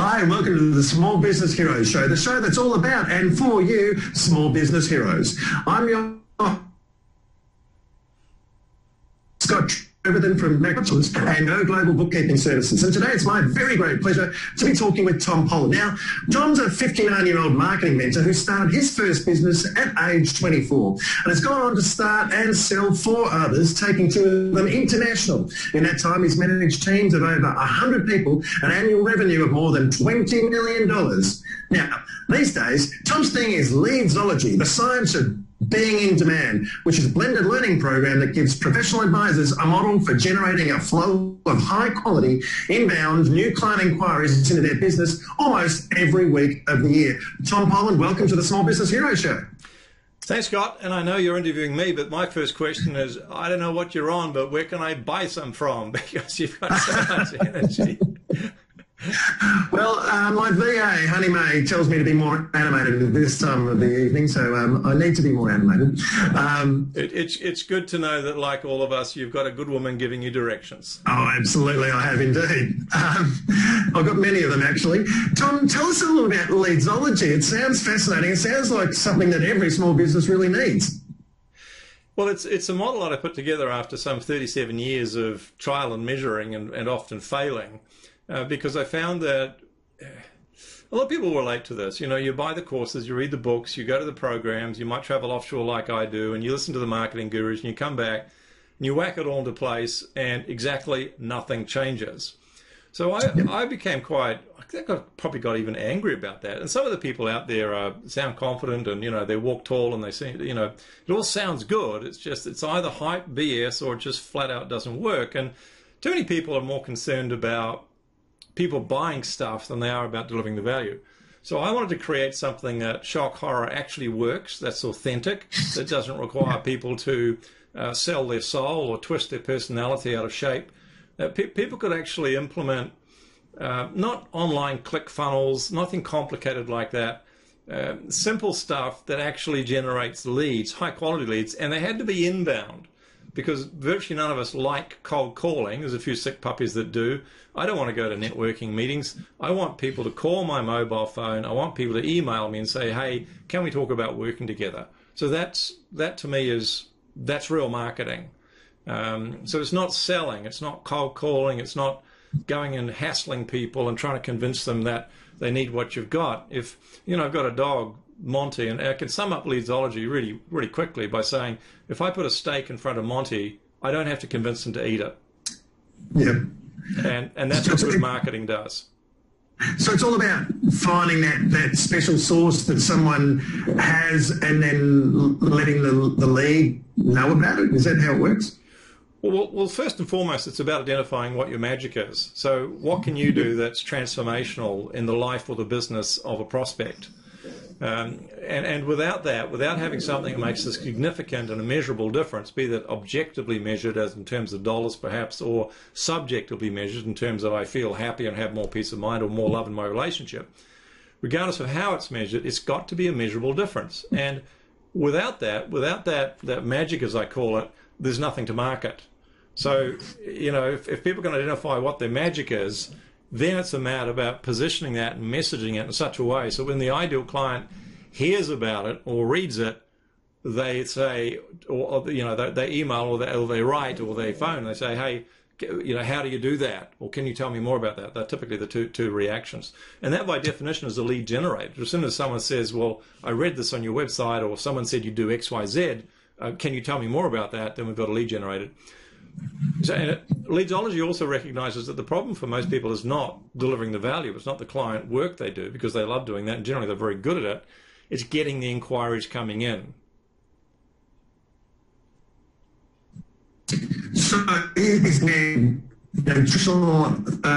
Hi, and welcome to the Small Business Heroes Show, the show that's all about and for you, small business heroes. I'm your Scott Treverton from Macros and Go Global Bookkeeping Services. And today it's my very great pleasure to be talking with Tom Pollard. Now, Tom's a 59-year-old marketing mentor who started his first business at age 24 and has gone on to start and sell for others, taking two of them international. In that time, he's managed teams of over 100 people, an annual revenue of more than $20 million. Now, these days, Tom's thing is Leadsology, the science of being in demand, which is a blended learning program that gives professional advisors a model for generating a flow of high quality inbound new client inquiries into their business almost every week of the year. Tom Pollard, welcome to the Small Business Hero Show. Thanks, Scott. And I know you're interviewing me, but my first question is, I don't know what you're on, but where can I buy some from? Because you've got so much energy. Well, my VA, Honey May, tells me to be more animated at this time of the evening, so I need to be more animated. It's good to know that, like all of us, you've got a good woman giving you directions. Oh, absolutely, I have indeed. I've got many of them, actually. Tom, tell us a little about Leadsology. It sounds fascinating. It sounds like something that every small business really needs. Well, it's a model that I put together after some 37 years of trial and measuring and often failing. Because I found that a lot of people relate to this. You know, you buy the courses, you read the books, you go to the programs, you might travel offshore like I do, and you listen to the marketing gurus, and you come back and you whack it all into place, and exactly nothing changes. So I became I think I probably got even angry about that. And some of the people out there sound confident, and, you know, they walk tall, and they seem, you know, it all sounds good. It's just, it's either hype BS or it just flat out doesn't work. And too many people are more concerned about people buying stuff than they are about delivering the value. So I wanted to create something that, shock horror, actually works, that's authentic, that doesn't require people to sell their soul or twist their personality out of shape. People could actually implement not online click funnels, nothing complicated like that, simple stuff that actually generates leads, high quality leads, and they had to be inbound, because virtually none of us like cold calling. There's a few sick puppies that do. I don't want to go to networking meetings. I want people to call my mobile phone. I want people to email me and say, hey, can we talk about working together? So that to me that's real marketing. So it's not selling, it's not cold calling, it's not going and hassling people and trying to convince them that they need what you've got. If, you know, I've got a dog, Monty, and I can sum up Leadsology really, really quickly by saying, if I put a steak in front of Monty, I don't have to convince him to eat it. Yeah. And that's what good marketing does. So it's all about finding that special source that someone has and then letting the lead know about it. Is that how it works? Well, first and foremost, it's about identifying what your magic is. So what can you do that's transformational in the life or the business of a prospect? And without that, without having something that makes a significant and a measurable difference, be that objectively measured as in terms of dollars perhaps, or subjectively measured in terms of I feel happy and have more peace of mind or more love in my relationship, regardless of how it's measured, it's got to be a measurable difference. And without that magic, as I call it, there's nothing to market. So, you know, if people can identify what their magic is, then it's a matter about positioning that and messaging it in such a way so when the ideal client hears about it or reads it, they say, or you know, they email or they write or they phone and they say, hey, you know, how do you do that? Or can you tell me more about that? They're typically the two reactions. And that by definition is a lead generator. As soon as someone says, well, I read this on your website, or someone said you do X, Y, Z, can you tell me more about that? Then we've got a lead generated. So, and Leadsology also recognizes that the problem for most people is not delivering the value. It's not the client work they do, because they love doing that, and generally they're very good at it. It's getting the inquiries coming in. So is there traditional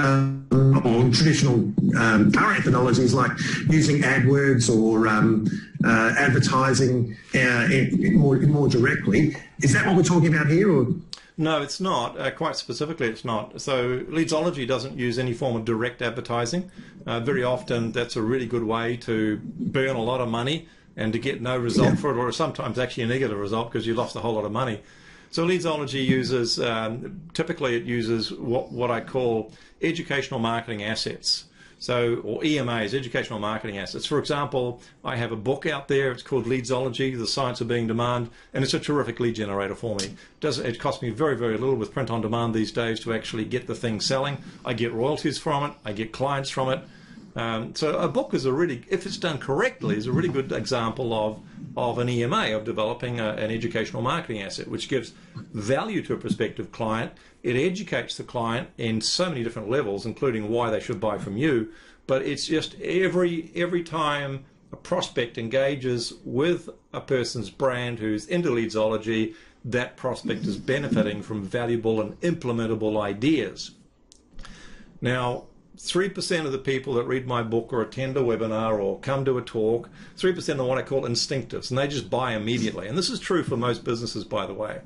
current methodologies like using AdWords or advertising more directly? Is that what we're talking about here? Or? No, it's not. Quite specifically, it's not. So Leadsology doesn't use any form of direct advertising. Very often, that's a really good way to burn a lot of money and to get no result for it, or sometimes actually a negative result because you lost a whole lot of money. So Leadsology uses, typically it uses what I call educational marketing assets. So, or EMAs, educational marketing assets. For example, I have a book out there. It's called Leadsology, The Science of Being Demand, and it's a terrific lead generator for me. It costs me very, very little with print on demand these days to actually get the thing selling. I get royalties from it. I get clients from it. So a book is if it's done correctly, is a really good example of an EMA, of developing an educational marketing asset, which gives value to a prospective client. It educates the client in so many different levels, including why they should buy from you. But it's just every time a prospect engages with a person's brand who's into Leadsology, that prospect is benefiting from valuable and implementable ideas. Now, 3% of the people that read my book or attend a webinar or come to a talk, 3% are what I call instinctives, and they just buy immediately. And this is true for most businesses, by the way.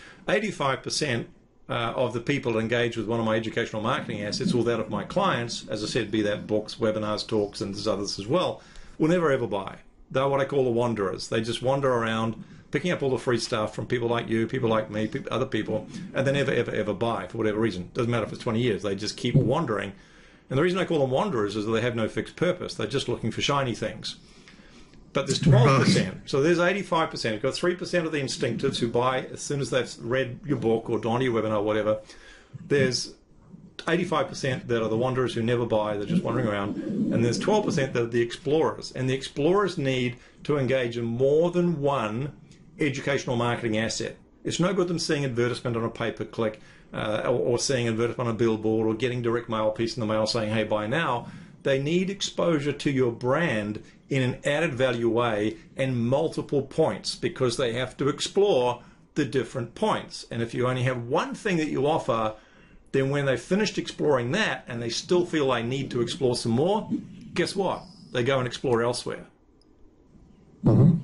85% of the people that engage with one of my educational marketing assets or that of my clients, as I said, be that books, webinars, talks, and there's others as well, will never ever buy. They're what I call the wanderers. They just wander around picking up all the free stuff from people like you, people like me, other people, and they never, ever, ever buy for whatever reason. Doesn't matter if it's 20 years. They just keep wandering. And the reason I call them wanderers is that they have no fixed purpose. They're just looking for shiny things. But there's 12%. So there's 85%. You've got 3% of the instinctives who buy as soon as they've read your book or gone to your webinar or whatever. There's 85% that are the wanderers who never buy. They're just wandering around. And there's 12% that are the explorers. And the explorers need to engage in more than one educational marketing asset. It's no good them seeing advertisement on a pay-per-click or seeing advertisement on a billboard or getting direct mail piece in the mail saying, hey, buy now. They need exposure to your brand in an added value way and multiple points, because they have to explore the different points. And if you only have one thing that you offer, then when they've finished exploring that and they still feel they need to explore some more, guess what? They go and explore elsewhere. Mm-hmm.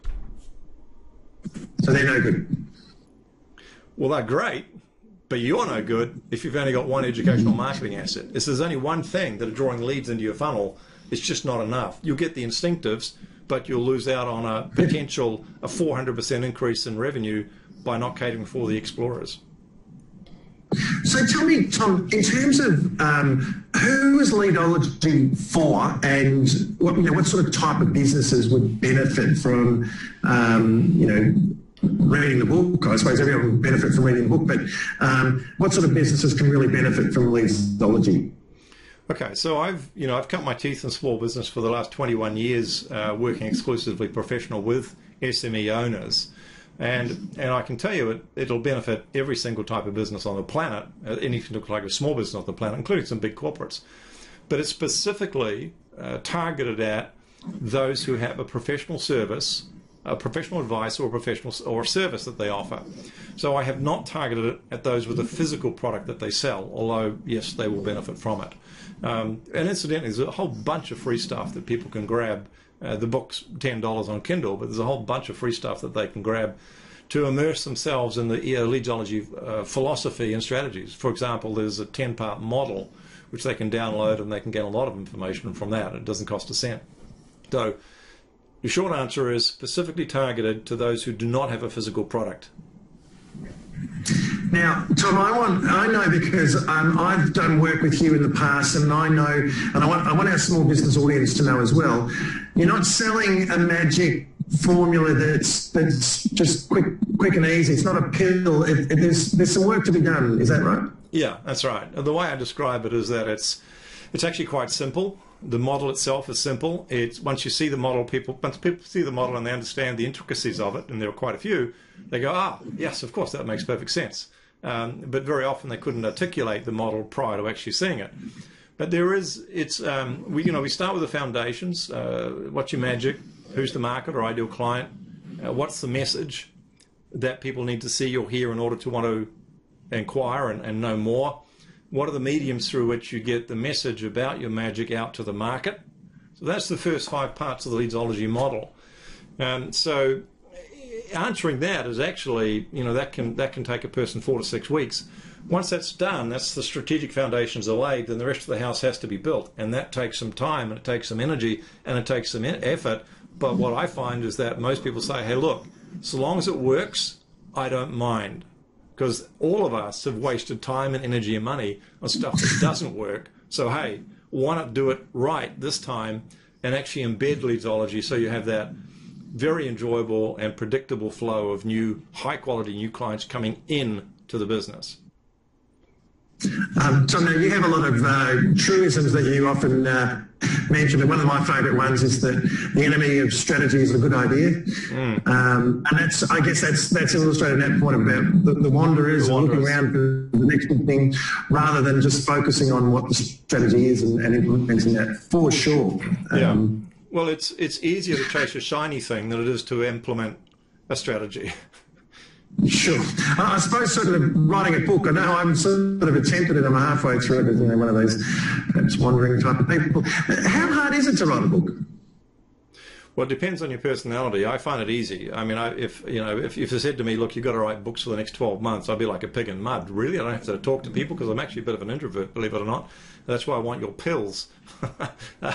So they're no good. Well, they're great, but you're no good if you've only got one educational marketing asset. If there's only one thing that are drawing leads into your funnel, it's just not enough. You'll get the instinctives, but you'll lose out on a 400% increase in revenue by not catering for the explorers. So tell me, Tom, in terms of who is Leadsology for, and what sort of type of businesses would benefit from, reading the book? I suppose everyone would benefit from reading the book, but what sort of businesses can really benefit from Leadsology? Okay, so I've cut my teeth in small business for the last 21 years, working exclusively professional with SME owners. And I can tell you it'll benefit every single type of business on the planet, anything look like a small business on the planet, including some big corporates. But it's specifically targeted at those who have a professional service, a professional advice, or a service that they offer. So I have not targeted it at those with a physical product that they sell, although yes, they will benefit from it. And incidentally, there's a whole bunch of free stuff that people can grab. The book's $10 on Kindle, but there's a whole bunch of free stuff that they can grab to immerse themselves in the Leadsology philosophy and strategies. For example, there's a 10-part model which they can download, and they can get a lot of information from that. It doesn't cost a cent. So the short answer is specifically targeted to those who do not have a physical product. Now, Tom, I know because I've done work with you in the past, and I know, and I want our small business audience to know as well, you're not selling a magic formula that's just quick and easy. It's not a pill. There's some work to be done. Is that right? Yeah, that's right. The way I describe it is that it's actually quite simple. The model itself is simple. Once you see the model, once people see the model and they understand the intricacies of it, and there are quite a few, they go, yes, of course, that makes perfect sense. But very often they couldn't articulate the model prior to actually seeing it. But we start with the foundations. What's your magic? Who's the market or ideal client? What's the message that people need to see or hear in order to want to inquire and know more? What are the mediums through which you get the message about your magic out to the market? So that's the first 5 parts of the Leadsology model. So answering that is actually, that can take a person 4 to 6 weeks. Once that's done, that's the strategic foundations are laid, then the rest of the house has to be built. And that takes some time, and it takes some energy, and it takes some effort. But what I find is that most people say, hey, look, so long as it works, I don't mind. Because all of us have wasted time and energy and money on stuff that doesn't work. So, hey, why not do it right this time and actually embed Leadsology so you have that very enjoyable and predictable flow of new, high-quality new clients coming in to the business. Tom, now you have a lot of truisms that you often mention, and one of my favourite ones is that the enemy of strategy is a good idea. And that's, I guess that's illustrated that point about the wanderers looking around for the next big thing rather than just focusing on what the strategy is and implementing that for sure. Well, it's easier to chase a shiny thing than it is to implement a strategy. Sure. I suppose sort of writing a book, I know I'm sort of attempted it, I'm halfway through it, one of those perhaps wandering type of people. How hard is it to write a book? Well, it depends on your personality. I find it easy. I mean, if you said to me, look, you've got to write books for the next 12 months, I'd be like a pig in mud. Really? I don't have to talk to people because I'm actually a bit of an introvert, believe it or not. That's why I want your pills. But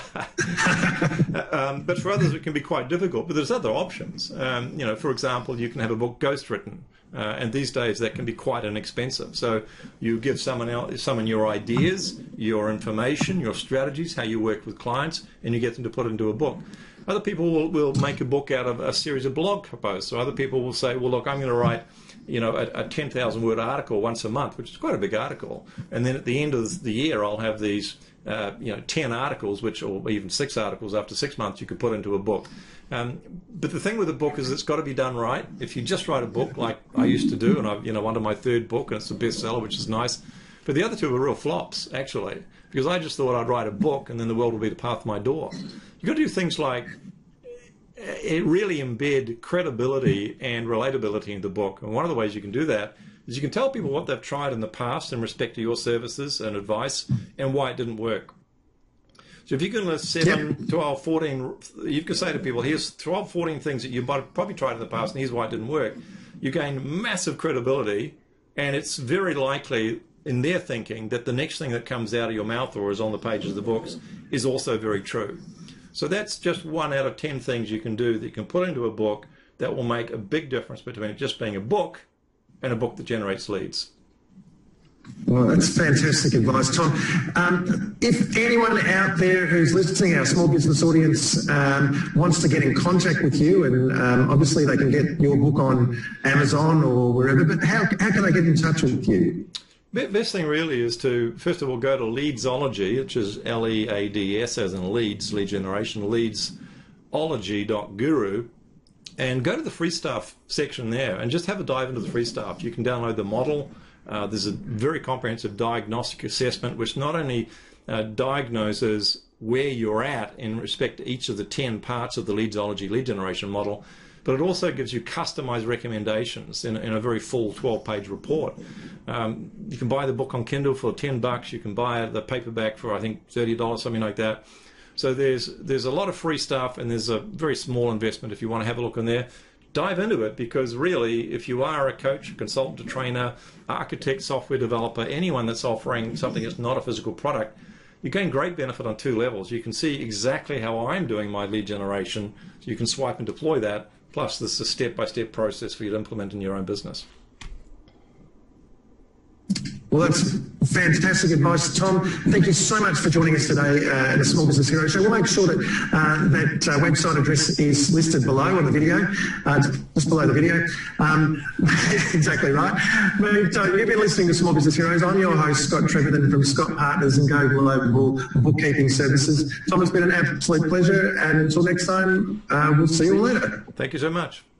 for others, it can be quite difficult. But there's other options. For example, you can have a book ghostwritten. And these days, that can be quite inexpensive. So you give someone your ideas, your information, your strategies, how you work with clients, and you get them to put it into a book. Other people will make a book out of a series of blog posts. So other people will say, well, look, I'm going to write a 10,000 word article once a month, which is quite a big article. And then at the end of the year, I'll have these 10 articles, or even 6 articles after 6 months you could put into a book. But the thing with a book is it's got to be done right. If you just write a book like I used to do, and I've wanted my 3rd book, and it's a bestseller, which is nice. But the other 2 were real flops, actually, because I just thought I'd write a book and then the world will be the path of my door. You've got to do things like really embed credibility and relatability in the book. And one of the ways you can do that is you can tell people what they've tried in the past in respect to your services and advice and why it didn't work. So if you can list 7, 12, 14, you can say to people, here's 12, 14 things that you might have probably tried in the past and here's why it didn't work. You gain massive credibility, and it's very likely in their thinking that the next thing that comes out of your mouth or is on the pages of the books is also very true. So that's just 1 out of 10 things you can do that you can put into a book that will make a big difference between it just being a book and a book that generates leads. Well, that's fantastic advice, Tom. If anyone out there who's listening, our small business audience, wants to get in contact with you, and obviously they can get your book on Amazon or wherever, but how can they get in touch with you? Best thing really is to, first of all, go to Leadsology, which is Leads as in leads, lead generation, leadsology.guru, and go to the free stuff section there and just have a dive into the free stuff. You can download the model. There's a very comprehensive diagnostic assessment which not only diagnoses where you're at in respect to each of the 10 parts of the Leadsology lead generation model, but it also gives you customized recommendations in a very full 12-page report. You can buy the book on Kindle for $10. You can buy the paperback for, I think, $30, something like that. So there's a lot of free stuff, and there's a very small investment if you want to have a look in there. Dive into it, because really, if you are a coach, a consultant, a trainer, architect, software developer, anyone that's offering something that's not a physical product, you gain great benefit on 2 levels. You can see exactly how I'm doing my lead generation, so you can swipe and deploy that. Plus, this is a step-by-step process for you to implement in your own business. Well, that's fantastic advice, Tom. Thank you so much for joining us today at the Small Business Hero Show. We'll make sure that that website address is listed below on the video, just below the video. Exactly right. But, you've been listening to Small Business Heroes. I'm your host, Scott Treverton from Scott Partners and Go Global Bookkeeping Services. Tom, it's been an absolute pleasure, and until next time, we'll see you later. Thank you so much.